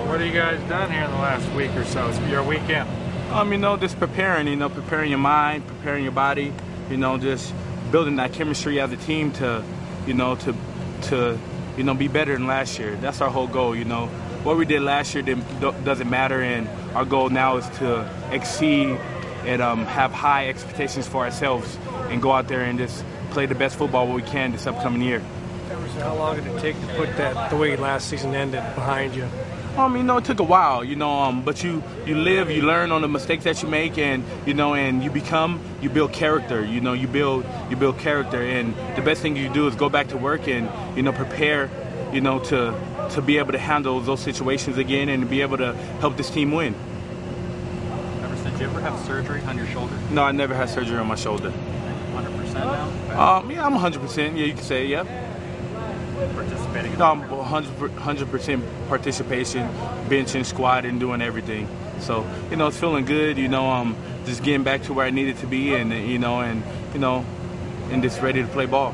What have you guys done here in the last week or so? It's your weekend. Just preparing, preparing your mind, preparing your body, just building that chemistry as a team to be better than last year. That's our whole goal, What we did last year doesn't matter, and our goal now is to exceed and have high expectations for ourselves and go out there and just play the best football we can this upcoming year. How long did it take to put that, the way last season ended, behind you? It took a while, but you live, you learn on the mistakes that you make, and and you build character, you build character, and the best thing you do is go back to work and prepare, to be able to handle those situations again and be able to help this team win. Did you ever have surgery on your shoulder? No, I never had surgery on my shoulder. 100% now? Yeah, I'm 100%. Yeah, you can say, yeah. Participating? No, I'm 100% participation, benching, squatting, doing everything. So, it's feeling good. Just getting back to where I needed to be, and and just ready to play ball.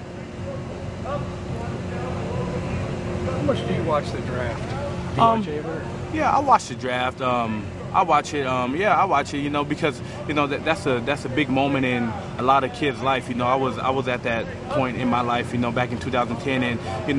How much do you watch the draft? Do you watch it ever? Yeah, I watch the draft. I watch it. I watch it. Because that's a big moment in a lot of kids' life. I was at that point in my life. Back in 2010, and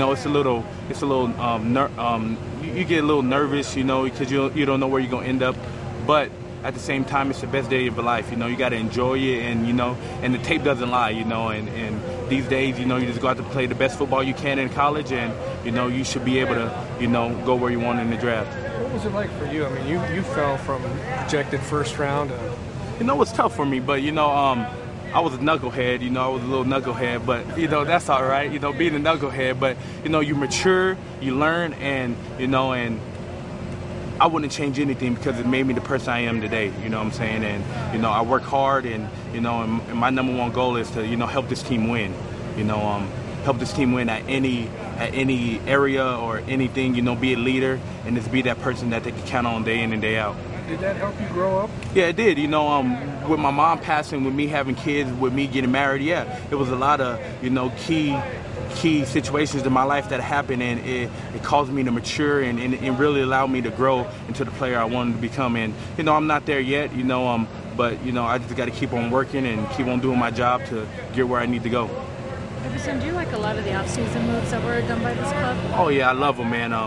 you get a little nervous. Because you don't know where you're gonna end up, but at the same time, it's the best day of your life. You got to enjoy it, and the tape doesn't lie. And these days, you just go out to play the best football you can in college, and you should be able to go where you want in the draft. What was it like for you? You fell from projected first round. It was tough for me, but I was a knucklehead. I was a little knucklehead, but that's all right. Being a knucklehead, but you mature, you learn, and and I wouldn't change anything because it made me the person I am today. You know what I'm saying? And I work hard, and and my number one goal is to help this team win. Help this team win at any area or anything. Be a leader and just be that person that they can count on day in and day out. Did that help you grow up? Yeah, it did. With my mom passing, with me having kids, with me getting married, yeah, it was a lot of key situations in my life that happened, and it caused me to mature and really allowed me to grow into the player I wanted to become. And I'm not there yet, but I just got to keep on working and keep on doing my job to get where I need to go. Everson, do you like a lot of the off-season moves that were done by this club? Oh yeah, I love them, man.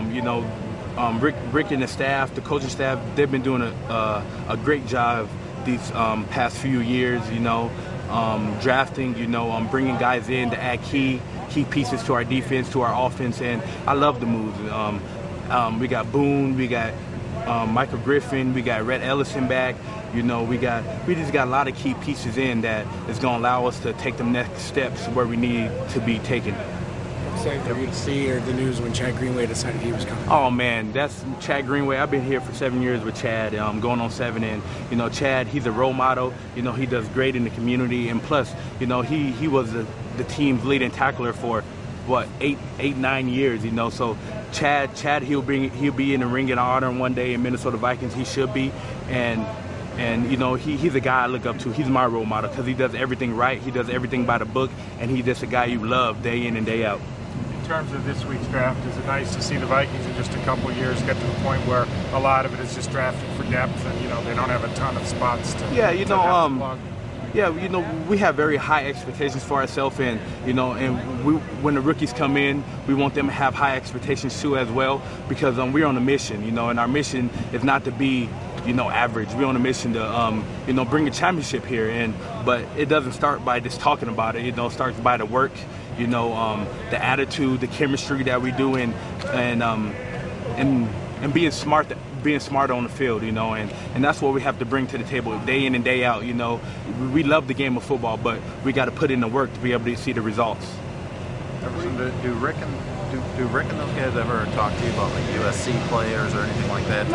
Rick and the staff, the coaching staff, they've been doing a great job these past few years. Drafting, bringing guys in to add key pieces to our defense, to our offense, and I love the moves. We got Boone, we got Michael Griffin, we got Rhett Ellison back. We just got a lot of key pieces in that is going to allow us to take the next steps where we need to be taken. Excited for you to see the news when Chad Greenway decided he was coming. Oh man, that's Chad Greenway. I've been here for 7 years with Chad, going on 7, and Chad, he's a role model. He does great in the community, and plus, he was the team's leading tackler for what 9 years. So Chad, he'll be in the Ring of Honor one day in Minnesota Vikings. He should be, and he's a guy I look up to. He's my role model because he does everything right. He does everything by the book, and he's just a guy you love day in and day out. In terms of this week's draft, is it nice to see the Vikings in just a couple of years get to the point where a lot of it is just drafting for depth, and they don't have a ton of spots to we have very high expectations for ourselves, and when the rookies come in, we want them to have high expectations too as well, because we're on a mission, and our mission is not to be average. We're on a mission to bring a championship here, but it doesn't start by just talking about it. It starts by the work, the attitude, the chemistry that we do, and being smart. Being smart on the field, and that's what we have to bring to the table day in and day out. We love the game of football, but we got to put in the work to be able to see the results. Everson, do Rick and those guys ever talk to you about like USC players or anything like that?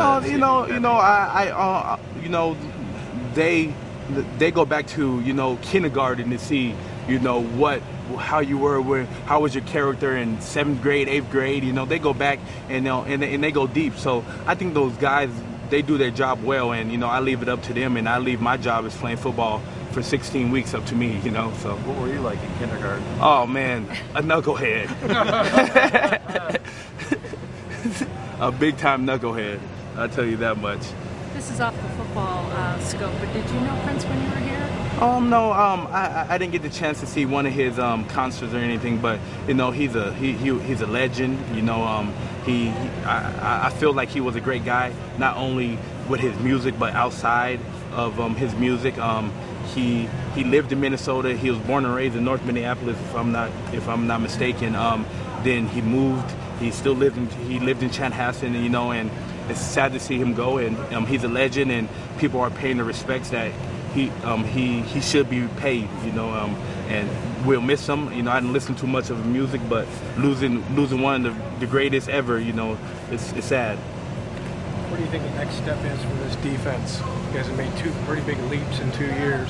No, they go back to kindergarten to see how you were, how was your character in 7th grade, 8th grade. They go back and they go deep. So I think those guys, they do their job well, and I leave it up to them, and I leave my job as playing football for 16 weeks up to me. So what were you like in kindergarten? Oh man, a knucklehead. A big time knucklehead. I'll tell you that much. This is off the football scope, but did you know Prince when you were here? No, I didn't get the chance to see one of his concerts or anything, but you know he's a legend. You know, I feel like he was a great guy, not only with his music but outside of his music. He lived in Minnesota. He was born and raised in North Minneapolis, if I'm not mistaken. Then he moved. He lived in Chanhassen, you know, and it's sad to see him go. And he's a legend, and people are paying the respects that he should be paid, you know, and we'll miss him. You know, I didn't listen to much of his music, but losing one of the greatest ever, you know, it's sad. What do you think the next step is for this defense? You guys have made 2 pretty big leaps in 2 years.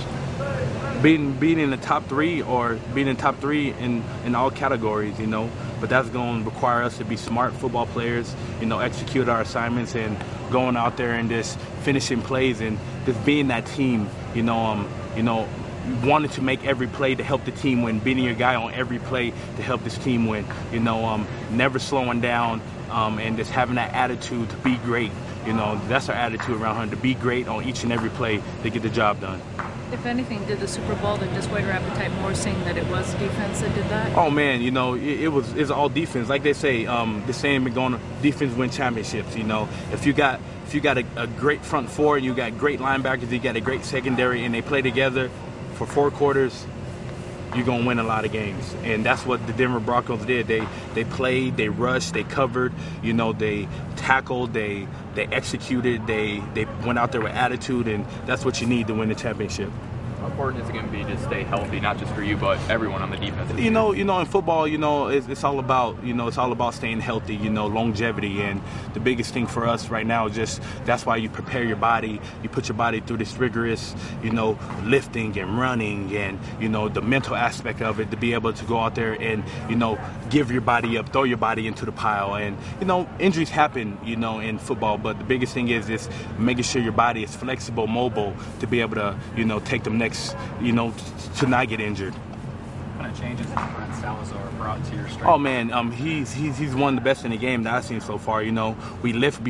Being in the top 3 or being in top 3 in all categories, you know, but that's going to require us to be smart football players, you know, execute our assignments and going out there and just finishing plays and just being that team, you know, wanting to make every play to help the team win, being your guy on every play to help this team win, you know, never slowing down and just having that attitude to be great. You know, that's our attitude around here, to be great on each and every play to get the job done. If anything, did the Super Bowl that just whet your appetite more, seeing that it was defense that did that? Oh man, you know, it's all defense. Like they say, the saying been going, defense win championships. You know, if you got a great front four and you got great linebackers, you got a great secondary, and they play together for 4 quarters, you're gonna win a lot of games. And that's what the Denver Broncos did. They played, they rushed, they covered, you know, they tackled, they executed, they went out there with attitude, and that's what you need to win the championship. How important is it going to be to stay healthy, not just for you, but everyone on the defense? You know, in football, you know, it's all about, you know, it's all about staying healthy, you know, longevity. And the biggest thing for us right now is just, that's why you prepare your body. You put your body through this rigorous, you know, lifting and running and, you know, the mental aspect of it, to be able to go out there and, you know, give your body up, throw your body into the pile. And, you know, injuries happen, you know, in football, but the biggest thing is just making sure your body is flexible, mobile, to be able to, you know, take them next, you know, to not get injured. What kind of changes has Brent Salazar brought to your strength? Oh man, he's one of the best in the game that I've seen so far. You know, we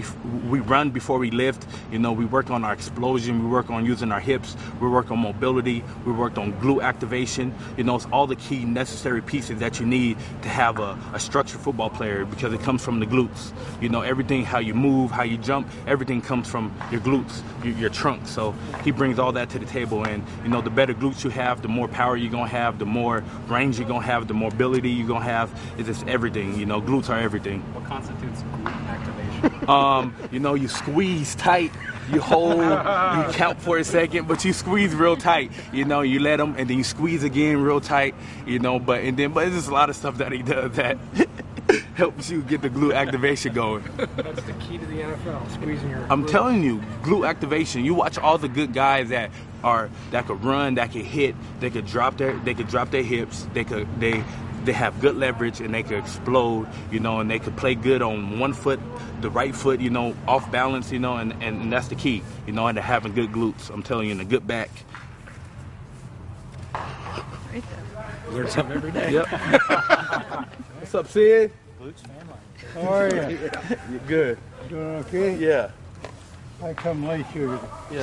run before we lift. You know, we work on our explosion. We work on using our hips. We work on mobility. We worked on glute activation. You know, it's all the key necessary pieces that you need to have a structured football player, because it comes from the glutes. You know, everything, how you move, how you jump, everything comes from your glutes, your trunk. So he brings all that to the table. And you know, the better glutes you have, the more power you're gonna have, the more range you're gonna have, the more ability you're gonna have. It's just everything. You know, glutes are everything. What constitutes glute activation? You know, you squeeze tight, you hold, you count for a second, but you squeeze real tight. You know, you let them, and then you squeeze again real tight. You know, but it's just a lot of stuff that he does that helps you get the glute activation going. That's the key to the NFL, squeezing your I'm glute. telling you, glute activation. You watch all the good guys that could run, that could hit, they could drop their hips, they have good leverage, and they could explode, you know, and they could play good on one foot, the right foot, you know, off balance, you know, and that's the key, you know, and having good glutes. I'm telling you, and a good back. Right there. Learn something every day. Yep. What's up, Sid? How are you? You're good. Doing okay? Yeah. I come late here today. Yeah.